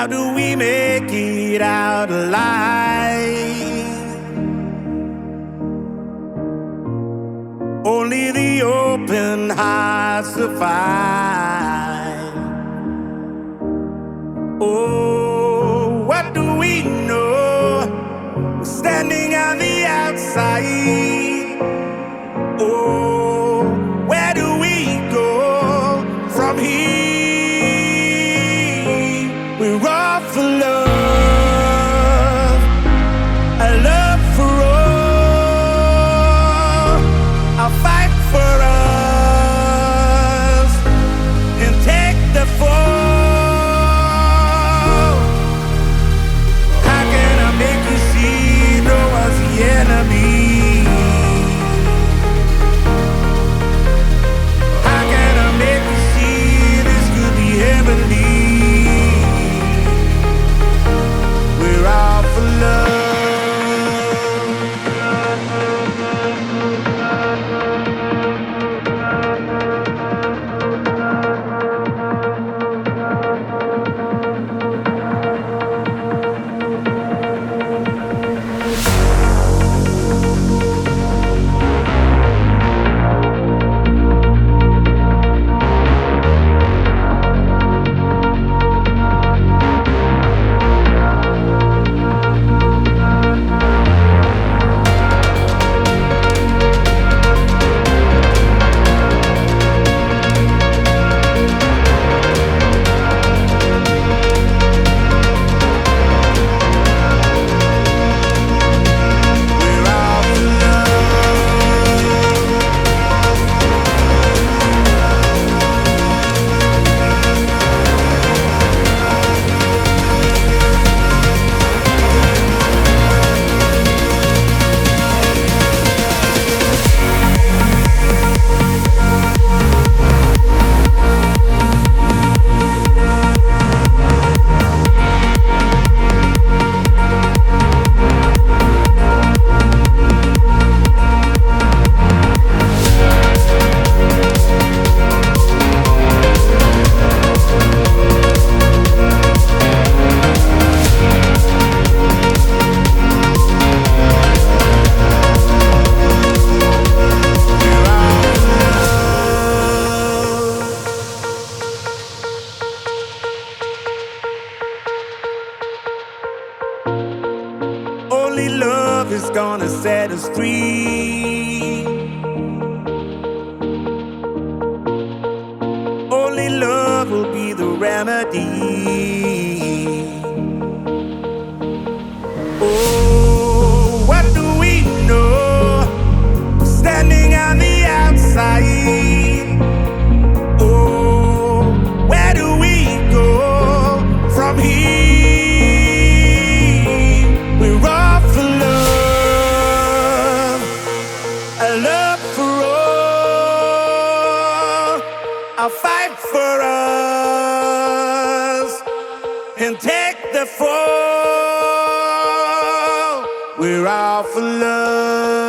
How do we make it out alive? Only the open heart survive. Oh, what do we know? We're standing on the outside. Oh, where do we go from here? We're all for love, a love for all. I'll fight for us and take the fall. How can I make you see no one's the enemy? How can I make you see this could be heavenly? We're all for love. Only love is gonna set us free. Only love will be the remedy. Oh, what do we know? Standing on the outside. Oh, where do we go from here? We're all for love, a love for all. I'll fight for us and take the fall. We're all for love.